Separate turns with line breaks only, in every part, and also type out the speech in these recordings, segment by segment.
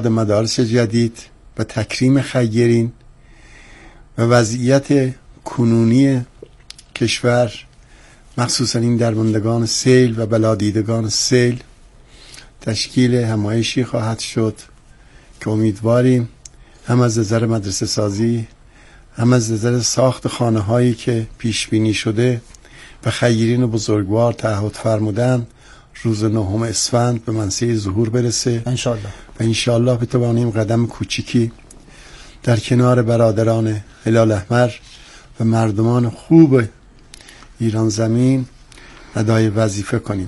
مدارس جدید و تکریم خیرین و وضعیت کنونی کشور، مخصوصا این درماندگان سیل و بلادیدگان سیل، تشکیل همایشی خواهد شد که امیدواریم هم از نظر مدرسه سازی، هم از نظر ساخت خانه هایی که پیش بینی شده و خیرین بزرگوار تعهد فرمودن روز 9 اسفند به منصه ظهور برسه
انشالله.
و انشالله بتوانیم قدم کوچیکی در کنار برادران هلال احمر و مردمان خوب ایران زمین ادای وظیفه کنیم.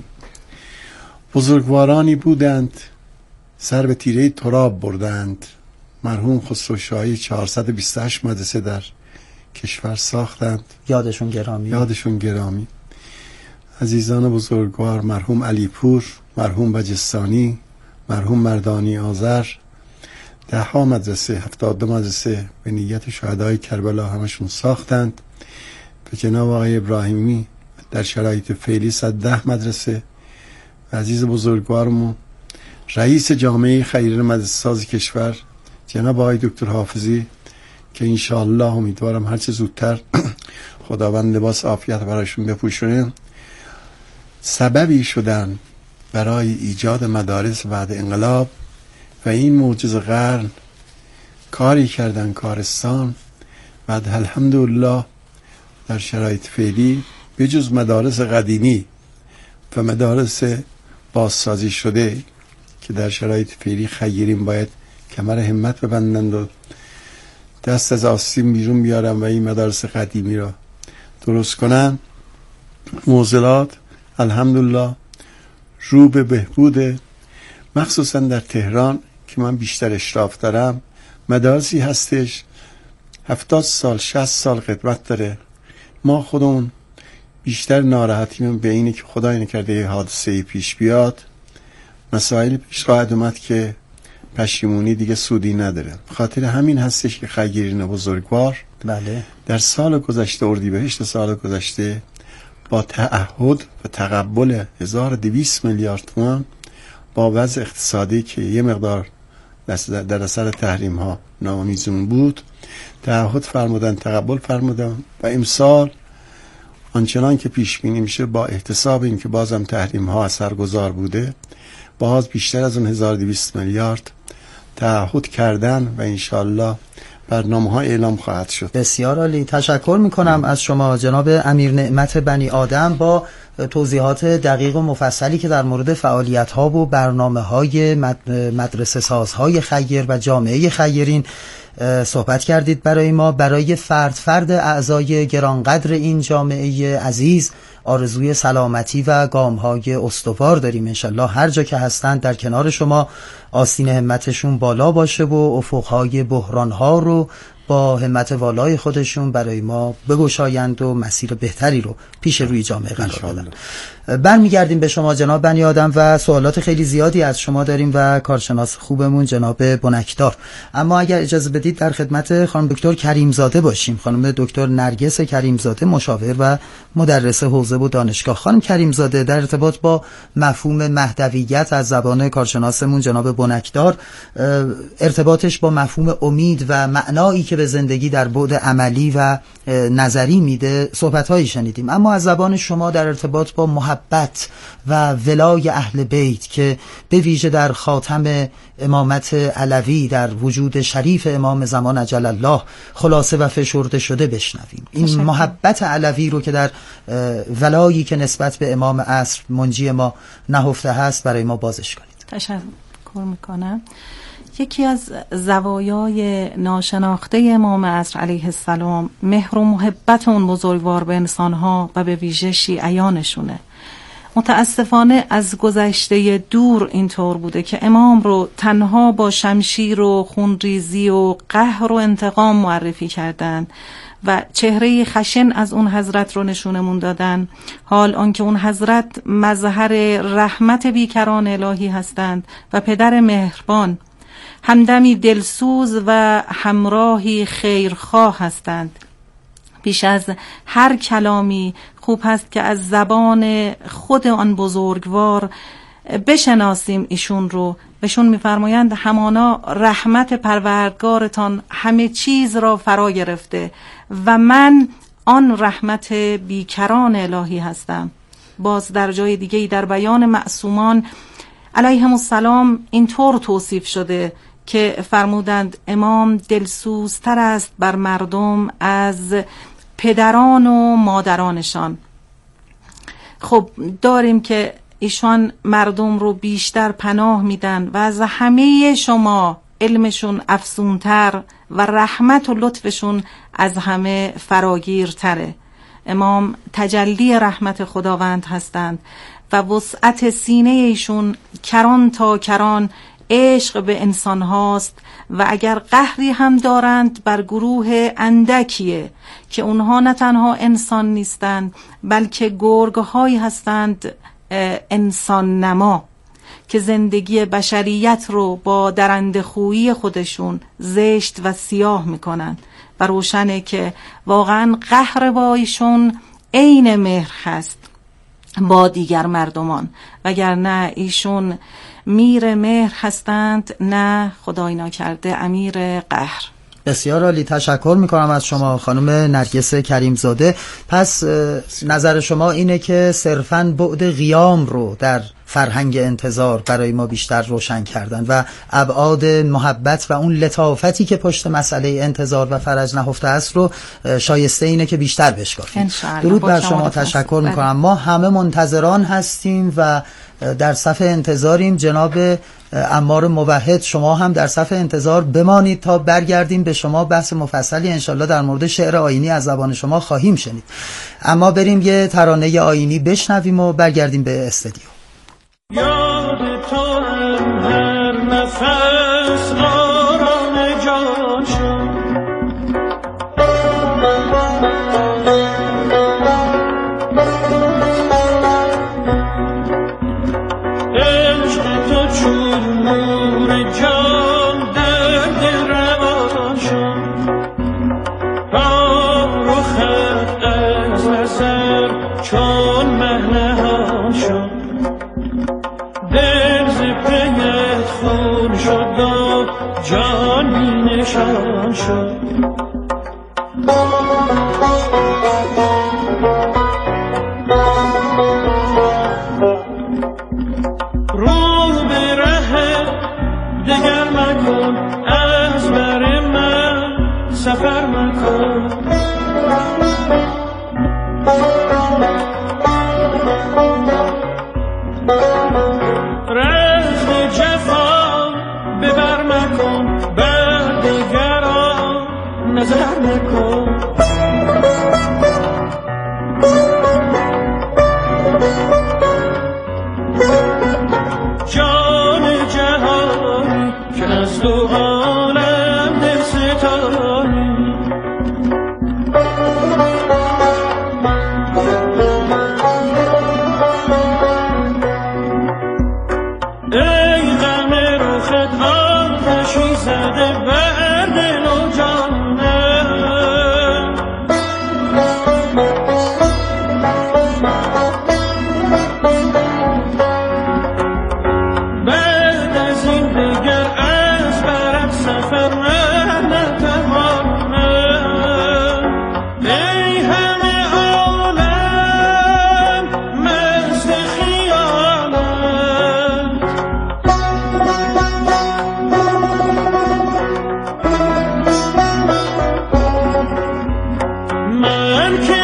بزرگوارانی بودند سر به تیره تراب بردند. مرحوم خسرو شاهی 428 مدرسه در کشور ساختند،
یادشون گرامی.
عزیزان بزرگوار، مرحوم علی پور، مرحوم بجستانی، مرحوم مردانی آذر، 10 مدرسه، 72 مدرسه به نیت شهدای کربلا همشون ساختند. به جناب آقای ابراهیمی در شرایط فعلی 110 مدرسه. و عزیز بزرگوارمون رئیس جامعه خیرین مدرسه ساز کشور جناب آقای دکتر حافظی که انشاءالله امیدوارم هرچه زودتر خداوند لباس عافیت برایشون بپوشونه، سببی شدن برای ایجاد مدارس بعد انقلاب و این معجزه قرن کاری کردن کارستان. بعد الحمدلله در شرایط فعلی بجز مدارس قدیمی و مدارس بازسازی شده که در شرایط فعلی خیرین باید کمر همت ببندند و دست از آستین بیرون بیارن و این مدارس قدیمی را درست کنن، معضلات الحمدلله رو به بهبوده. مخصوصا در تهران که من بیشتر اشراف دارم، مدارسی هستش 70 سال 60 سال خدمت داره. ما خودمون بیشتر ناراحتیم به اینه که خدای نکرده یه حادثه پیش بیاد، مسائل پیش خواهد اومد که پشیمونی دیگه سودی نداره. خاطر همین هستش که خیرین بزرگوار در سال گذشته، اردیبهشت سال گذشته، با تعهد و تقبل 1200 میلیارد تومان با وضع اقتصادی که یه مقدار در اثر تحریم ها نامیزون بود، تعهد فرمودن، تقبل فرمودن و امسال آنچنان که پیش بینی میشه با احتساب این که بازم تحریم ها اثرگذار بوده، باز بیشتر از اون 1200 میلیارد تعهد کردن و انشالله برنامه ها اعلام خواهد شد.
بسیار عالی، تشکر میکنم از شما جناب امیر نعمت بنی آدم با توضیحات دقیق و مفصلی که در مورد فعالیت ها و برنامه های مدرسه سازهای خیر و جامعه خیرین صحبت کردید برای ما. برای فرد اعضای گرانقدر این جامعه عزیز آرزوی سلامتی و گام‌های استوار داریم. انشالله هر جا که هستند در کنار شما آستین همتشون بالا باشه و افقهای بحران‌ها رو با همت والای خودشون برای ما بگشایند و مسیر بهتری رو پیش روی جامعه قرار بدن. برمیگردیم به شما جناب بنی آدم و سوالات خیلی زیادی از شما داریم و کارشناس خوبمون جناب بنکدار. اما اگر اجازه بدید در خدمت خانم دکتر کریمزاده باشیم. خانم دکتر نرگس کریمزاده، مشاور و مدرس حوزه و دانشگاه. خانم کریمزاده، در ارتباط با مفهوم مهدویت از زبان کارشناسمون جناب بنکدار، ارتباطش با مفهوم امید و معنایی که به زندگی در بعد عملی و نظری میده صحبت‌هایی شنیدیم، اما از زبان شما در ارتباط با محبت و ولای اهل بیت که به ویژه در خاتم امامت علوی در وجود شریف امام زمان عجل الله خلاصه و فشرده شده بشنویم. این محبت علوی رو که در ولایی که نسبت به امام عصر منجی ما نهفته هست برای ما بازش کنید.
تشکر میکنم. یکی از زوایای ناشناخته امام عصر علیه السلام مهر و محبت اون بزرگوار به انسانها و به ویژه شیعیانشونه. متاسفانه از گذشته دور اینطور بوده که امام رو تنها با شمشیر و خونریزی و قهر و انتقام معرفی کردند و چهره خشن از اون حضرت رو نشونمون دادن، حال آنکه اون حضرت مظهر رحمت بیکران الهی هستند و پدر مهربان، همدمی دلسوز و همراهی خیرخواه هستند. بیش از هر کلامی خوب هست که از زبان خود آن بزرگوار بشناسیم ایشون رو. بهشون میفرمایند همانا رحمت پروردگارتان همه چیز را فرا گرفته و من آن رحمت بیکران الهی هستم. باز در جای دیگه در بیان معصومان علیهم السلام اینطور توصیف شده که فرمودند امام دلسوزتر است بر مردم از پدران و مادرانشان. خب داریم که ایشان مردم رو بیشتر پناه میدن و از همه شما علمشون افزونتر و رحمت و لطفشون از همه فراگیرتره. امام تجلی رحمت خداوند هستند و وسعت سینه ایشون کران تا کران عشق به انسان هاست و اگر قهری هم دارند بر گروه اندکیه که اونها نه تنها انسان نیستند بلکه گرگ‌هایی هستند انسان نما که زندگی بشریت رو با درنده‌خویی خودشون زشت و سیاه میکنن و روشنه که واقعا قهر با ایشون عین مهر هست با دیگر مردمان، وگرنه ایشون میر مهر هستند نه خدای ناکرده امیر قهر.
بسیار عالی، تشکر میکنم از شما خانم نرگس کریمزاده. پس نظر شما اینه که صرفاً بعد قیام رو در فرهنگ انتظار برای ما بیشتر روشن کردن و ابعاد محبت و اون لطافتی که پشت مسئله انتظار و فرج نهفته است رو شایسته اینه که بیشتر بشکافیم. درود بر شما، تشکر میکنم. ما همه منتظران هستیم و در صف انتظاریم. جناب عمار موحد شما هم در صف انتظار بمانید تا برگردیم به شما. بحث مفصلی انشالله در مورد شعر آیینی از زبان شما خواهیم شنید. اما بریم یه ترانه آیینی بشنویم و برگردیم به استودیو.
یاد تو هر نفس آرام جان شد، عشق تو چون نور جان در دل روان شد، رخت از نظر چون مه نهان شد، دل ز پیت خون شد و جان بی نشان شد. رو به ره دگر مکن، از بر من سفر مکن، رزم جفا ببر مکن، بر دیگران نظر مکن. جان جهانی که از تو عالم دل ستانی، ای غم رخت آتشی زده بر دل و جانم، بعد از این دیگر از برد سفر من نتوانم. ای همه عالم مست خیالت، من که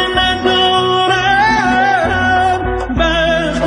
ندارم بخت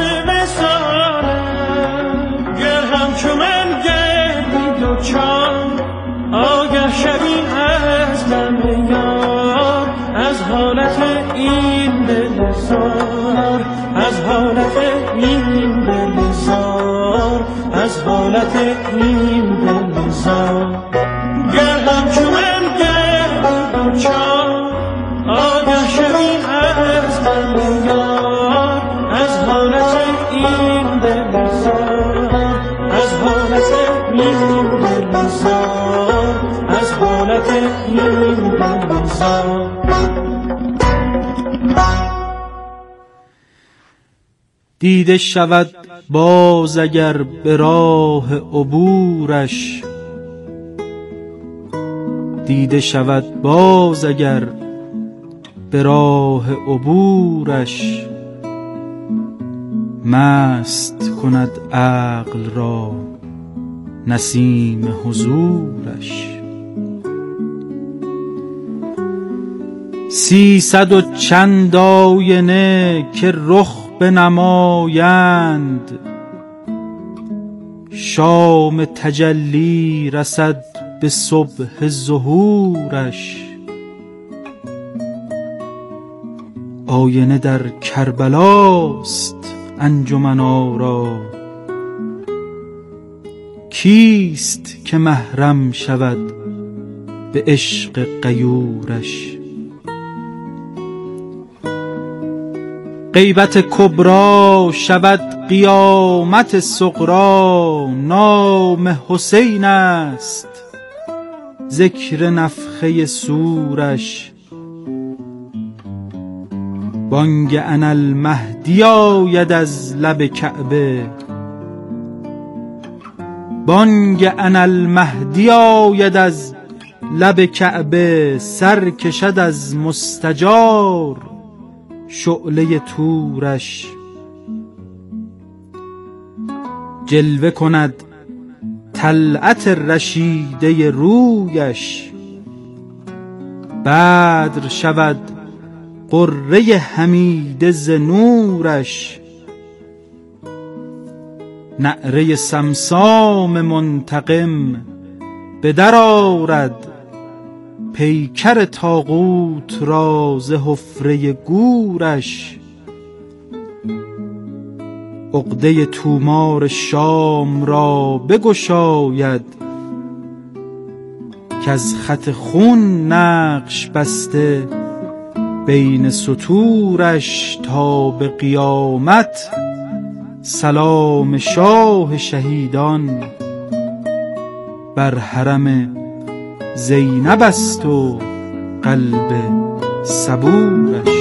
وصالت، گر همچو من گردی دوچار آگه شوی از غم یار، از حالت این دل زار، از حالت این دل زار، از حالت این دل زار. گر همچو من گردی دوچار آگه شوی از غم یار، از حالت این دل زار، از حالت این دل زار، از حالت این دل زار.
دیده شود باز اگر به راه عبورش، دیده شود باز اگر به راه عبورش، مست کند عقل را نسیم حضورش. 300 و چند آینه که رخ بنمایند، شام تجلی رسد به صبح ظهورش. آینه در کربلاست انجمن آرا، کیست که محرم شود به عشق غیورش. غیبت کبری شود قیامت صغری، نام حسین است ذکر نفخه صورش. بانگ انالمهدی آید از لب کعبه، بانگ انالمهدی آید از لب کعبه، سر کشد از مستجار شعله طورش. جلوه کند طلعت رشیده رویش، بدر شود قره حمیده ز نورش. نعره صمصام منتقم به در آرد، پیکر طاغوت را ز حفره گورش. عقده طومار شام را بگشاید، که از خط خون نقش بسته بین سطورش. تا به قیامت سلام شاه شهیدان بر حرم زینب است و قلب صبورش.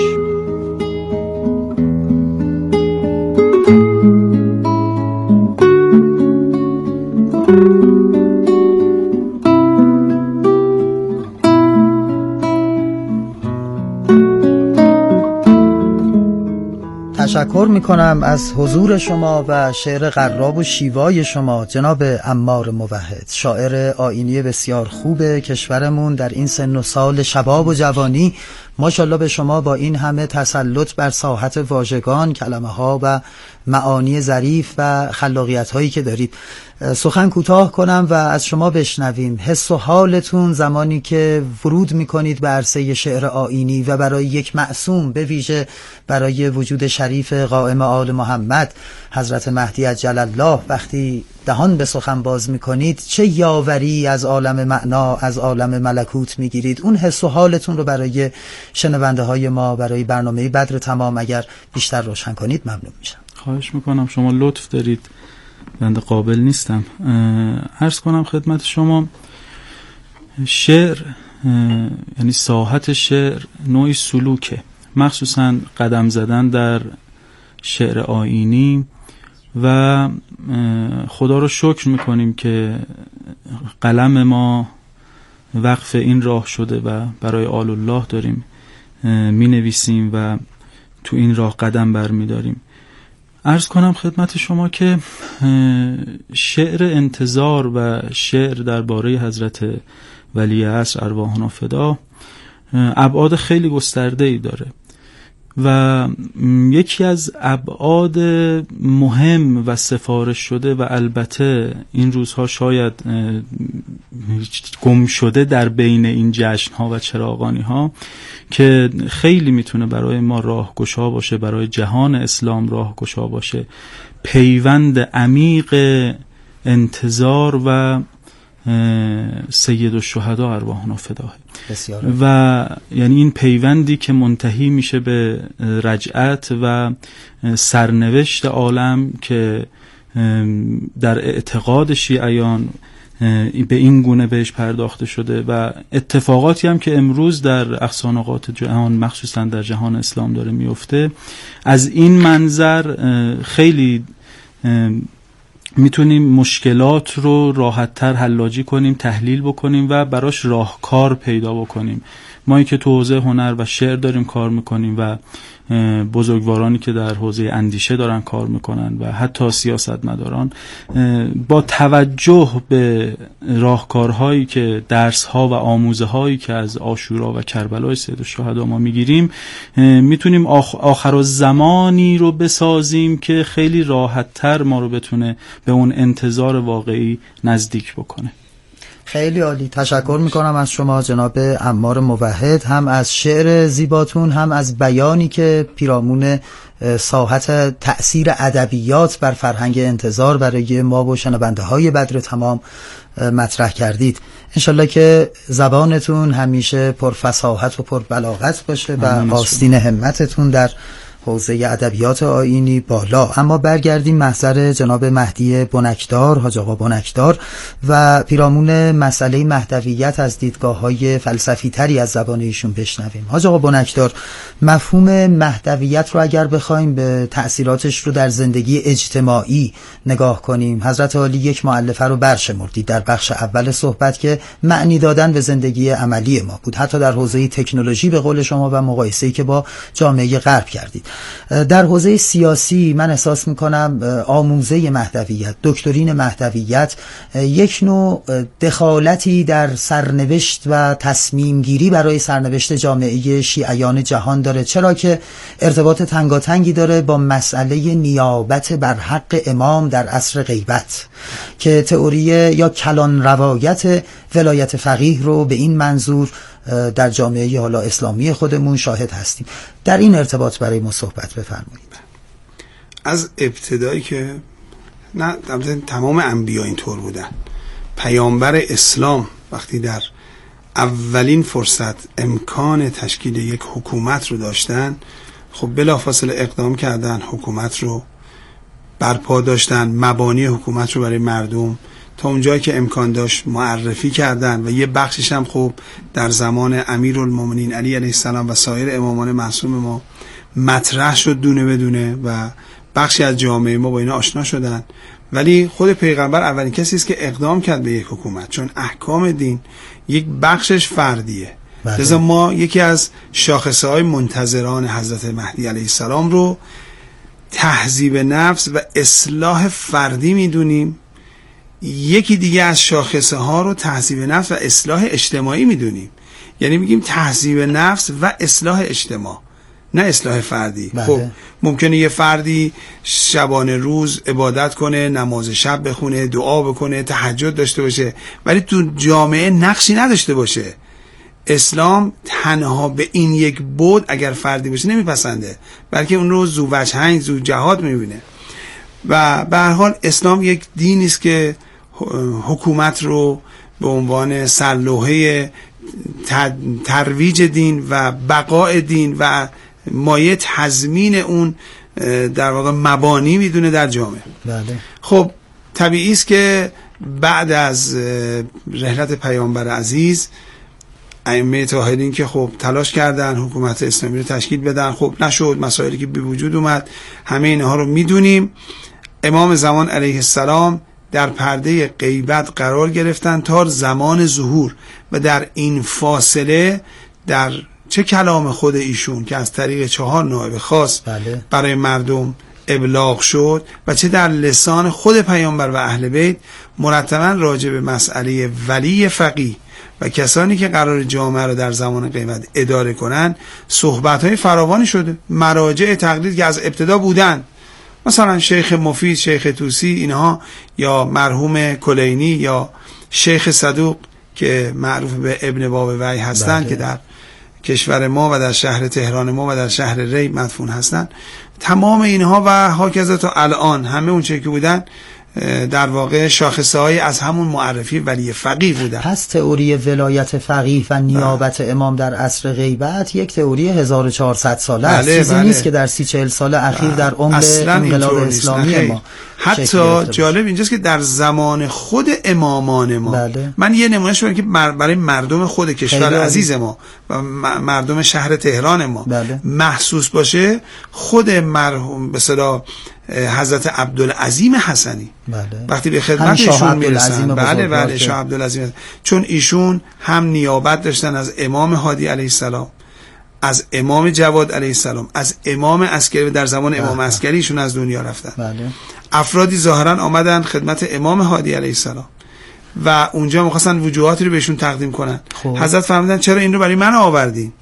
تشکر میکنم از حضور شما و شعر قراب و شیوای شما جناب عمار موحد، شاعر آیینی بسیار خوب کشورمون در این سن و سال شباب و جوانی. ماشاءالله به شما با این همه تسلط بر ساحت واژگان، کلمه ها و معانی ظریف و خلاقیت هایی که دارید. سخن کوتاه کنم و از شما بشنویم حس و حالتون زمانی که ورود میکنید به عرصه شعر آیینی و برای یک معصوم، به ویژه برای وجود شریف قائم آل محمد حضرت مهدی عجل الله، وقتی دهان به سخن باز میکنید چه یاوری از عالم معنا، از عالم ملکوت میگیرید. اون حس و حالتون رو برای شنونده های ما، برای برنامه بدر تمام اگر بیشتر روشن کنید ممنون میشم.
خواهش میکنم، شما لطف دارید، بنده قابل نیستم. عرض کنم خدمت شما، شعر یعنی ساحت شعر نوعی سلوکه، مخصوصا قدم زدن در شعر آیینی و خدا رو شکر میکنیم که قلم ما وقف این راه شده و برای آل الله داریم می نویسیم و تو این راه قدم برمیداریم. عرض کنم خدمت شما که شعر انتظار و شعر درباره حضرت ولی عصر ارواحنا فدا ابعاد خیلی گسترده‌ای داره و یکی از ابعاد مهم و سفارش شده و البته این روزها شاید گم شده در بین این جشن‌ها و چراغانی‌ها که خیلی میتونه برای ما راهگشا باشه، برای جهان اسلام راهگشا باشه، پیوند عمیق انتظار و سید الشهدا ارواحنا فداه و یعنی این پیوندی که منتهی میشه به رجعت و سرنوشت عالم که در اعتقاد شیعیان به این گونه بهش پرداخته شده و اتفاقاتی هم که امروز در اقصانقاط جهان مخصوصا در جهان اسلام داره میفته، از این منظر خیلی میتونیم مشکلات رو راحت‌تر حلاجی کنیم، تحلیل بکنیم و براش راهکار پیدا بکنیم. ما که تو حوزه هنر و شعر داریم کار میکنیم و بزرگوارانی که در حوزه اندیشه دارن کار میکنن و حتی سیاستمداران، با توجه به راهکارهایی که درس‌ها و آموزه‌هایی که از عاشورا و کربلای سید الشهدا ما میگیریم، میتونیم آخرالزمانی رو بسازیم که خیلی راحت‌تر ما رو بتونه به اون انتظار واقعی نزدیک بکنه.
خیلی عالی، تشکر میکنم از شما جناب عمار موحد، هم از شعر زیباتون، هم از بیانی که پیرامون ساحت تأثیر ادبیات بر فرهنگ انتظار برای ما و شنونده های بدر تمام مطرح کردید. انشالله که زبانتون همیشه پرفصاحت و پربلاغت باشه و آستین همتتون در حوزه ادبیات آیینی بالا. اما برگردیم محضر جناب مهدی بنکدار، حاج آقا بنکدار، و پیرامون مسئله مهدویت از دیدگاه‌های فلسفی تری از زبان ایشون بشنویم. حاج آقا بنکدار، مفهوم مهدویت رو اگر بخوایم به تأثیراتش رو در زندگی اجتماعی نگاه کنیم، حضرت عالی یک مؤلفه رو برشمردید در بخش اول صحبت که معنی دادن به زندگی عملی ما بود، حتی در حوزه تکنولوژی به قول شما و مقایسه‌ای که با جامعه غرب کردید. در حوزه سیاسی من احساس میکنم آموزه مهدویت، دکترین مهدویت یک نوع دخالتی در سرنوشت و تصمیم گیری برای سرنوشت جامعه شیعیان جهان داره، چرا که ارتباط تنگاتنگی داره با مسئله نیابت بر حق امام در عصر غیبت که تئوری یا کلان روایت ولایت فقیه رو به این منظور در جامعه حالا اسلامی خودمون شاهد هستیم. در این ارتباط برای ما صحبت بفرمایید.
از ابتدایی که نه تمام انبیا اینطور بودن، پیامبر اسلام وقتی در اولین فرصت امکان تشکیل یک حکومت رو داشتن، خب بلافاصله اقدام کردن، حکومت رو برپا داشتن، مبانی حکومت رو برای مردم تا اونجایی که امکان داشت معرفی کردن و یه بخشش هم خب در زمان امیرالمومنین علی علیه السلام و سایر امامان معصوم ما مطرح شد دونه بدونه و بخشی از جامعه ما با اینا آشنا شدن. ولی خود پیغمبر اولین کسی است که اقدام کرد به یک حکومت، چون احکام دین یک بخشش فردیه. لذا ما یکی از شاخصه‌های منتظران حضرت مهدی علیه السلام رو تهذیب نفس و اصلاح فردی میدونیم، یکی دیگه از شاخصه ها رو تهذیب نفس و اصلاح اجتماعی میدونیم. یعنی میگیم تهذیب نفس و اصلاح اجتماع، نه اصلاح فردی. خب ممکنه یه فردی شبانه روز عبادت کنه، نماز شب بخونه، دعا بکنه، تهجد داشته باشه، ولی تو جامعه نقشی نداشته باشه. اسلام تنها به این یک بود اگر فردی باشه نمیپسنده، بلکه اون رو ذو وجهین ذو جهات میبینه. و به هر حال اسلام یک دینی است که حکومت رو به عنوان سرلوحه ترویج دین و بقای دین و مایه تضمین اون در واقع مبانی میدونه در جامعه.
بله.
خب طبیعی است که بعد از رحلت پیامبر عزیز ائمه طاهرین که خب تلاش کردن حکومت اسلامی رو تشکیل بدن، خب نشد، مسائلی که به وجود اومد همه اینها رو میدونیم. امام زمان علیه السلام در پرده غیبت قرار گرفتن تا زمان ظهور و در این فاصله در چه کلام خود ایشون که از طریق 4 نائب خاص برای مردم ابلاغ شد و چه در لسان خود پیامبر و اهل بیت مرتباً راجع به مسئله ولی فقیه و کسانی که قرار جامعه رو در زمان غیبت اداره کنن صحبت‌های فراوانی شده. مراجع تقلید که از ابتدا بودن، مثلا شیخ مفید، شیخ طوسی، اینها، یا مرحوم کلینی یا شیخ صدوق که معروف به ابن باب وحی هستند که در کشور ما و در شهر تهران ما و در شهر ری مدفون هستند. تمام اینها و هاکذا تا الان همه اون چه که بودن در واقع شاخصه های از همون معرفی ولی فقیه بودن.
پس تئوری ولایت فقیه و نیابت امام در عصر غیبت یک تئوری 1400 ساله است، چیزی نیست که در 30-40 سال اخیر در عمر انقلاب اسلامی ما
حتی جالب اینجاست که در زمان خود امامان ما،
بله.
من یه نمونه شدم که برای مردم خود کشور عزیز ما و مردم شهر تهران ما
بله.
محسوس باشه، خود مرحوم به اصطلاح حضرت عبدالعظیم حسنی
بله.
وقتی به خدمت ایشون میرسن، بله شاه عبدالعظیم، چون ایشون هم نیابت داشتن از امام هادی علیه السلام، از امام جواد علیه السلام، از امام عسکری، در زمان امام عسکری ایشون از دنیا رفتن.
بله.
افرادی ظاهرا آمدن خدمت امام هادی علیه السلام و اونجا می‌خواستن وجوهاتی رو بهشون تقدیم کنن. حضرت فرمودن چرا این رو برای من آوردین؟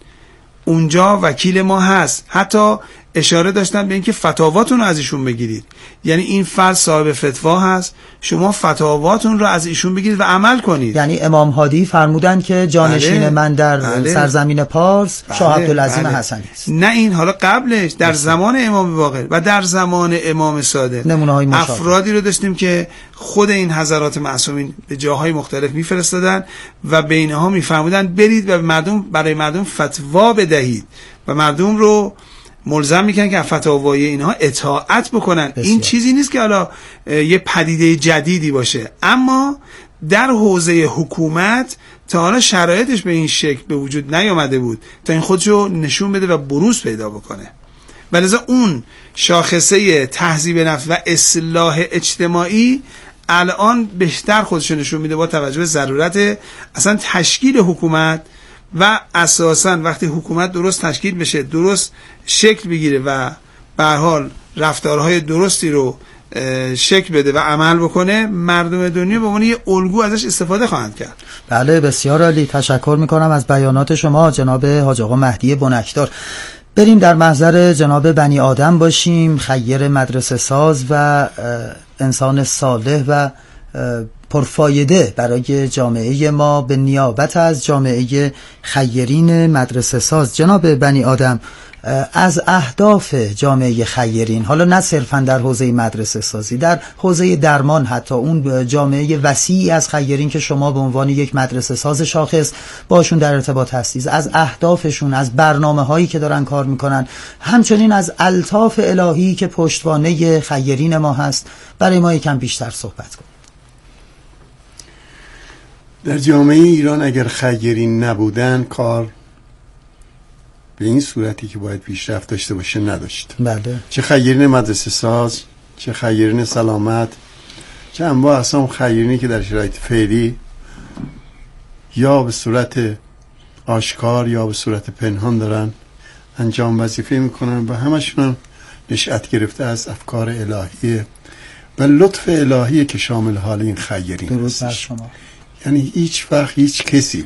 اونجا وکیل ما هست. حتی اشاره داشتن به اینکه فتاواتون رو از ایشون بگیرید، یعنی این فرد صاحب فتوا هست، شما فتاواتون رو از ایشون بگیرید و عمل کنید.
یعنی امام هادی فرمودن که جانشین من در سرزمین پارس شاه عبدالعظیم حسنی است.
نه این حالا قبلش در زمان امام باقر و در زمان امام صادق
نمونه‌های مشابه
افرادی رو داشتیم که خود این حضرات معصومین به جاهای مختلف میفرستادن و بینها میفرمودن برید و برای مردم فتوا بدهید و مردم رو ملزم میکنن که فتاوای اینها اطاعت بکنن.
بسیار.
این چیزی نیست که حالا یه پدیده جدیدی باشه، اما در حوزه حکومت تا حالا شرایطش به این شکل به وجود نیامده بود تا این خودشو نشون بده و بروز پیدا بکنه. ولذا اون شاخصه تهذیب نفس و اصلاح اجتماعی الان بهتر خودشو نشون میده با توجه به ضرورت اصلا تشکیل حکومت و اساساً وقتی حکومت درست تشکیل بشه، درست شکل بگیره و به هر حال رفتارهای درستی رو شکل بده و عمل بکنه، مردم دنیا به عنوان یه الگو ازش استفاده خواهند کرد.
بله بسیار عالی، تشکر میکنم از بیانات شما جناب حاج آقا مهدی بنکدار. بریم در محضر جناب بنی آدم باشیم، خیر مدرسه ساز و انسان صالح و پرفایده برای جامعه ما به نیابت از جامعه خیرین مدرسه ساز. جناب بنی آدم، از اهداف جامعه خیرین، حالا نه صرفا در حوزه مدرسه سازی، در حوزه درمان، حتی اون جامعه وسیعی از خیرین که شما به عنوان یک مدرسه ساز شاخص باشون در ارتباط هستید، از اهدافشون، از برنامه هایی که دارن کار میکنن، همچنین از الطاف الهی که پشتوانه خیرین ما هست، برای ما یکم بیشتر صحبت کنید.
در جامعه ایران اگر خیرین نبودن، کار به این صورتی که باید پیشرفت داشته باشه نداشت.
بله.
چه خیرین مدرسه ساز، چه خیرین سلامت، چه انواع اقسام خیرینی که در شرایط فعلی یا به صورت آشکار یا به صورت پنهان دارن انجام وظیفه میکنن و همشون هم نشأت گرفته از افکار الهیه و لطف الهیه که شامل حال این خیرین
درود بر شما.
یعنی هیچ وقت هیچ کسی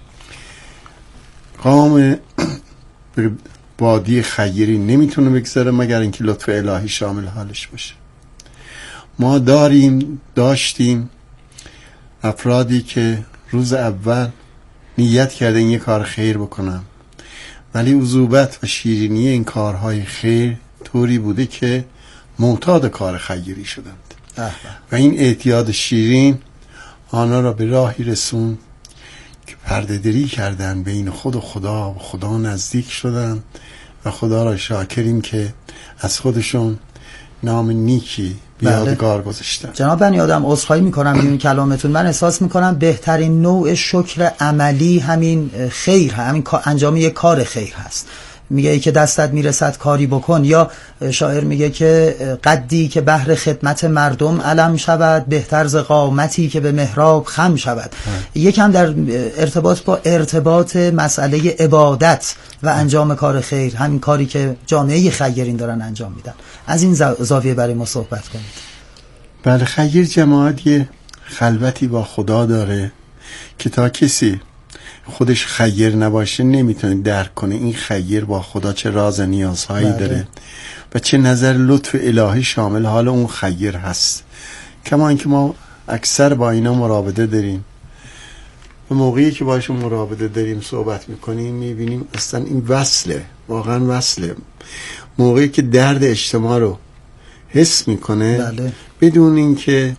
قام بادی خیری نمیتونه بگذاره مگر اینکه لطف الهی شامل حالش باشه. ما داشتیم افرادی که روز اول نیت کردن یه کار خیر بکنن، ولی عذوبت و شیرینی این کارهای خیر طوری بوده که معتاد کار خیری شدند و این اعتیاد شیرین آنها را به راهی رسون که پرده دری کردن بین خود و خدا و خدا نزدیک شدن و خدا را شاکریم که از خودشون نام نیکی بیادگار گذاشتن.
جناب بنی آدم، عذرخواهی میکنم این کلامتون، من احساس میکنم بهترین نوع شکر عملی همین خیر، همین انجام یک کار خیر هست. میگه ای که دستت میرسد کاری بکن، یا شاعر میگه که قدی که بهر خدمت مردم علم شود، بهتر ز قامتی که به محراب خم شود. یکم در ارتباط مسئله عبادت و انجام کار خیر، همین کاری که جامعه خیرین دارن انجام میدن، از این زاویه برای ما صحبت کنید.
بله، خیر جماعت خلوتی با خدا داره که تا کسی خودش خیر نباشه نمیتونه درک کنه این خیر با خدا چه راز نیازهایی داره و چه نظر لطف الهی شامل حال اون خیر هست. کما اینکه ما اکثر با اینا مراوده داریم و موقعی که باشون مراوده داریم صحبت میکنیم میبینیم اصلا این وصله، واقعا وصله. موقعی که درد اجتماع رو حس میکنه بدون اینکه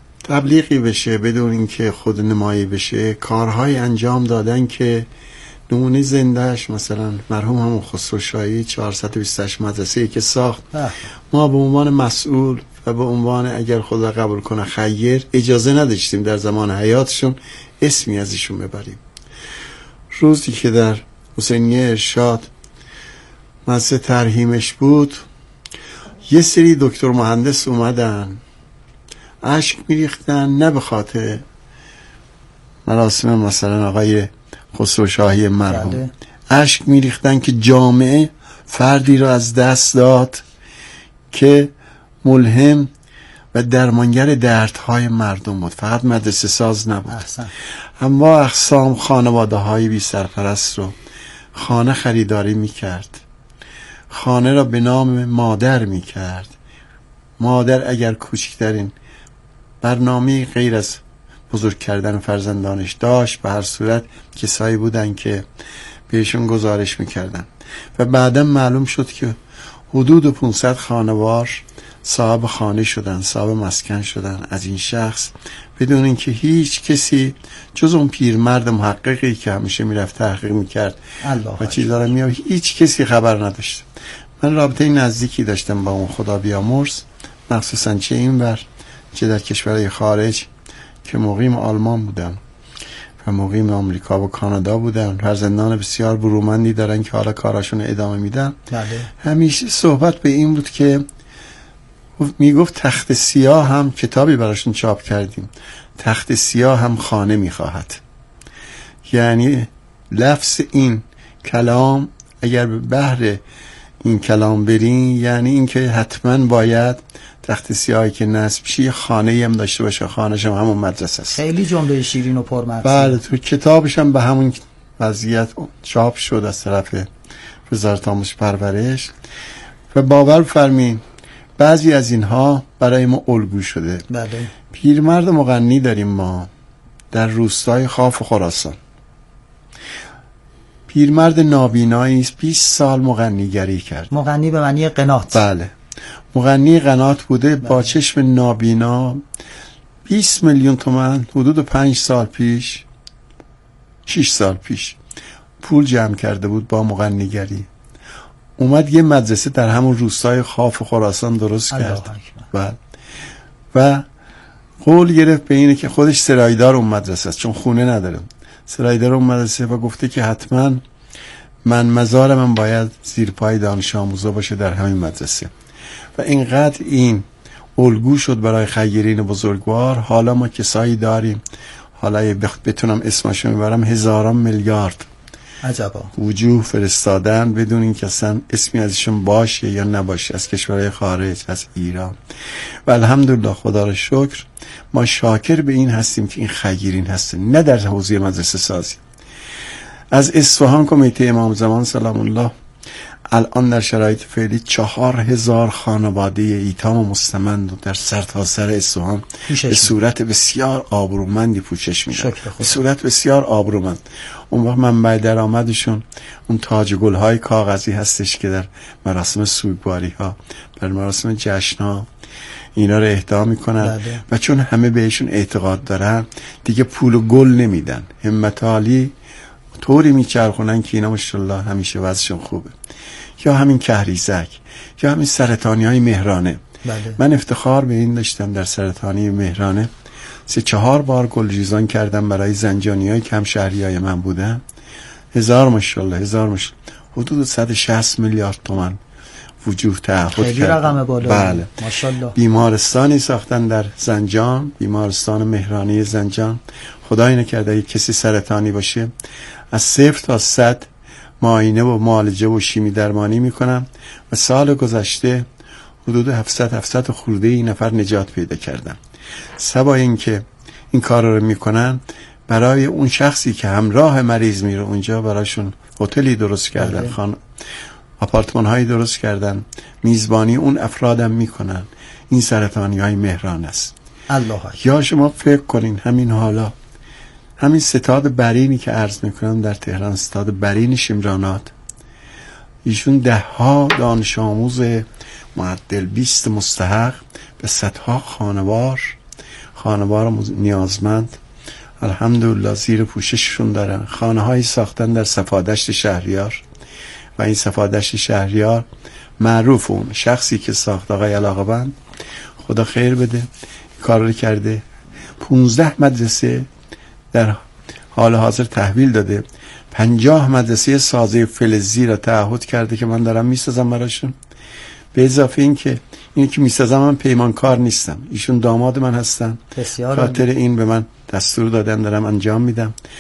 تبلیغی بشه، بدون اینکه خود نمایی بشه، کارهای انجام دادن که نمونه زندهش مثلا مرحوم همون خسرو شاهی 428 مدرسه‌ای که ساخت. ما به عنوان مسئول و به عنوان اگر خدا قبول کنه خیر اجازه نداشتیم در زمان حیاتشون اسمی از ایشون ببریم. روزی که در حسینیه ارشاد مدرسه ترحیمش بود، یه سری دکتر مهندس اومدن اشک میریختن، نه به خاطر مراسم مثلا آقای خسرو شاهی مرحوم، اشک میریختن که جامعه فردی رو از دست داد که ملهم و درمانگر دردهای مردم بود، فقط مدرسه ساز نبود. اما اقسام خانواده های بی سرپرست رو خانه خریداری میکرد، خانه را به نام مادر میکرد. مادر اگر کوچکترین برنامه غیر از بزرگ کردن فرزندانش داشت، به هر صورت کسایی بودن که بهشون گزارش میکردن و بعدا معلوم شد که حدود 500 خانوار صاحب خانه شدن، صاحب مسکن شدن از این شخص، بدون اینکه هیچ کسی جز اون پیرمرد محققی که همیشه میرفت تحقیق میکرد و چیزا رو میاد، هیچ کسی خبر نداشت. من رابطه نزدیکی داشتم با اون خدا بیامرز، مخصوصا چه اینور چه در کشورهای خارج که مقیم آلمان بودم و مقیم آمریکا و کانادا بودن. فرزندان بسیار برومندی دارن که حالا کاراشون ادامه میدن. همیشه صحبت به این بود که میگفت تخت سیاه هم کتابی براشون چاپ کردیم، تخت سیاه هم خانه میخواهد. یعنی لفظ این کلام اگر به بحر این کلام برین، یعنی این که حتما باید تخت سیاهی که نصب شه خانه‌ای هم داشته باشه، خانه‌ش هم همون مدرسه است.
خیلی جمله شیرین و پرمغز.
بله، تو کتابش هم به همون وضعیت چاپ شد از طرف وزارت آموزش پرورش و باور فرمین بعضی از اینها برای ما الگو شده.
بله.
پیرمرد مغنی داریم ما در روستای خاف و خراسان، پیرمرد نابینایی است، 20 سال مغنیگری کرد.
مغنی به معنی قنات.
بله، مغنی قنات بوده. با چشم نابینا 20 میلیون تومان حدود 5 سال پیش 6 سال پیش پول جمع کرده بود با مغنیگری. اومد یه مدرسه در همون روستای خاف و خراسان درست کرد. بله. و قول گرفت به اینه که خودش سرایدار اون مدرسه است، چون خونه نداره، سرایدار اون مدرسه، و گفته که حتما مزار من باید زیر پای دانش آموزا باشه در همین مدرسه. و اینقدر این الگو شد برای خیرین بزرگوار. حالا ما کسایی داریم، حالا بتونم اسمشو میبرم، هزاران میلیارد
عجبا
وجوه فرستادن بدون این که اصلا اسمی ازشون باشه یا نباشه، از کشورهای خارج، از ایران. و الحمدلله خدا را شکر ما شاکر به این هستیم که این خیرین هستن، نه در حوزه مدرسه سازی. از اصفهان کمیته امام زمان سلام الله الان در شرایط فعلی 4000 خانواده ایتام و مستمند در سرتاسر اصفهان به صورت بسیار آبرومندی پوشش میدن، به صورت بسیار آبرومند. اون وقت منبع درآمدشون اون تاج گل‌های کاغذی هستش که در مراسم سوگواری ها، در مراسم جشن ها اینا رو اهدا میکنن. و چون همه بهشون اعتقاد دارن دیگه پول و گل نمیدن، همت عالی طوری میچرخونن که اینا ماشاءالله همیشه وضعشون خوبه. یا همین کهریزک، یا همین سرطانی های مهرانه. من افتخار به این داشتم در سرطانی مهرانه 3-4 بار گلریزان کردم برای زنجانی های کم شهری های من بودن. 1000 ماشاءالله 1000 ماشاءالله حدود 160 میلیارد تومان وجوه تعهد کردن.
خیلی رقم بالا.
بله.
ماشاءالله.
بیمارستانی ساختن در زنجان، بیمارستان مهرانی زنجان. خدای نکرده اگه کسی سرطانی باشه از 0 تا 100 معاینه و معالجه و شیمی درمانی میکنم و سال گذشته حدود 700 خورده این نفر نجات پیدا کردن. سبا این که این کار رو میکنن برای اون شخصی که همراه مریض میره اونجا براشون هتلی درست کردن، آپارتمان هایی درست کردن، میزبانی اون افرادم میکنن. این سرطانی های مهران است.
الله.
یا شما فکر کنین همین حالا همین ستاد برینی که عرض میکنم در تهران، ستاد برین شمرانات، ایشون 10 دانش آموز معدل 20 مستحق به 100 خانوار نیازمند الحمدلله زیر پوشششون دارن. خانه هایی ساختن در صفادشت شهریار و این صفادشت شهریار معروف، اون شخصی که ساخت آقای علاقه‌بند خدا خیر بده کار رو کرده. 15 مدرسه در حال حاضر تحویل داده، 50 مدرسه سازه فلزی را تعهد کرده که من دارم میسازم براشون. به اضافه این که میسازم من پیمانکار نیستم، ایشون داماد من هستن، خاطر این به من دستور دادن دارم انجام میدم.